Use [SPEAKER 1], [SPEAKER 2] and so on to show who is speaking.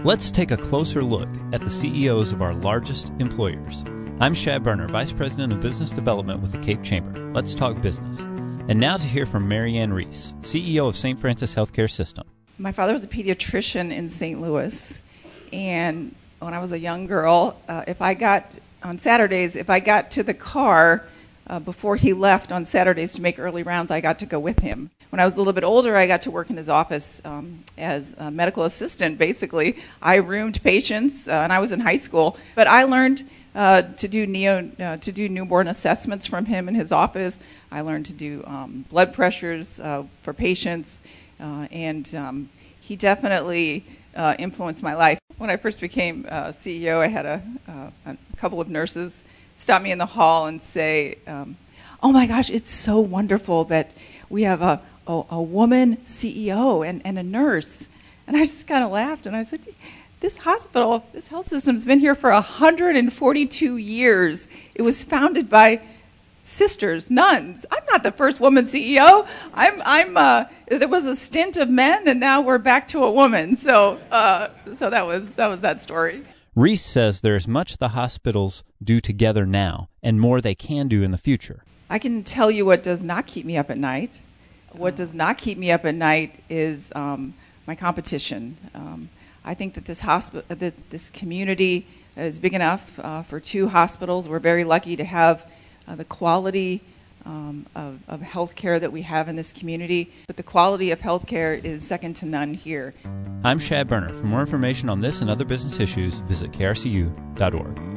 [SPEAKER 1] Let's take a closer look at the CEOs of our largest employers. I'm Shad Berner, Vice President of Business Development with the Cape Chamber. Let's talk business. And now to hear from Marianne Reese, CEO of St. Francis Healthcare System.
[SPEAKER 2] My father was a pediatrician in St. Louis, and when I was a young girl, on Saturdays, if I got to the car before he left on Saturdays to make early rounds, I got to go with him. When I was a little bit older, I got to work in his office as a medical assistant, basically. I roomed patients, and I was in high school. But I learned to do newborn assessments from him in his office. I learned to do blood pressures for patients, and he definitely influenced my life. When I first became CEO, I had a couple of nurses stop me in the hall and say, "Oh my gosh, it's so wonderful that we have a woman CEO and a nurse." And I just kind of laughed and I said, this hospital, this health system's been here for 142 years. It was founded by sisters, nuns. I'm not the first woman CEO. There was a stint of men, and now we're back to a woman. So that was that story.
[SPEAKER 1] Reese says there is much the hospitals do together now, and more they can do in the future.
[SPEAKER 2] I can tell you what does not keep me up at night. What does not keep me up at night is my competition. I think that this community is big enough for two hospitals. We're very lucky to have the quality of healthcare that we have in this community, but the quality of healthcare is second to none here.
[SPEAKER 1] I'm Shad Berner. For more information on this and other business issues, visit krcu.org.